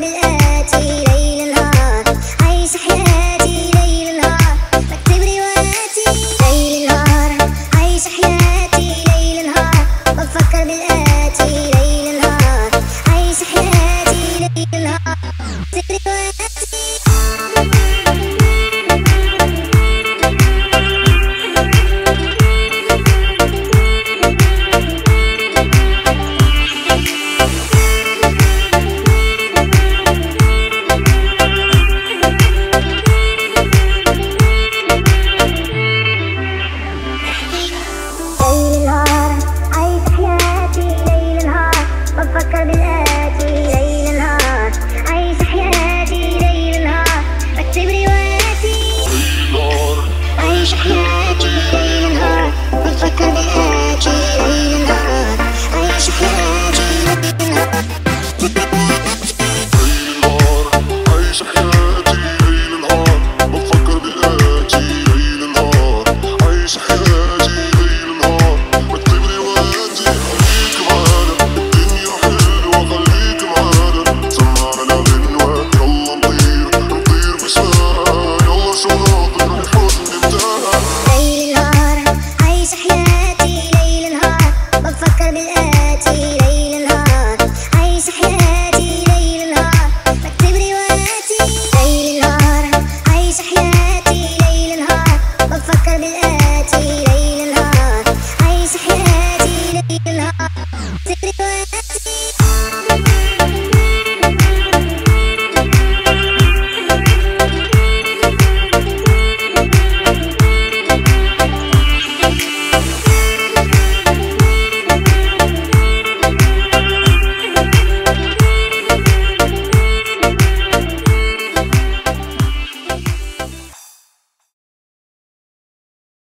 بالآتي ليل نهار، عايش حياتي ليل نهار، بكتب رواياتي ليل نهار، عايش حياتي ليل نهار، بفكر بالآتي ليل نهار، عايش حياتي ليل نهار، بكتب رواياتي. بفكر بالآتي ليل نهار، عايش حياتي ليل نهار، بكتب رواياتي ليل نهار، عايش حياتي ليل نهار، بفكر بالآتي ليل نهار، عايش حياتي ليل نهار، ليل نهار، عايش حياتي ليل نهار، بفكر بالآتي ليل نهار، عايش حياتي ليل نهار، بكتب رواياتي. بفكر بالآتي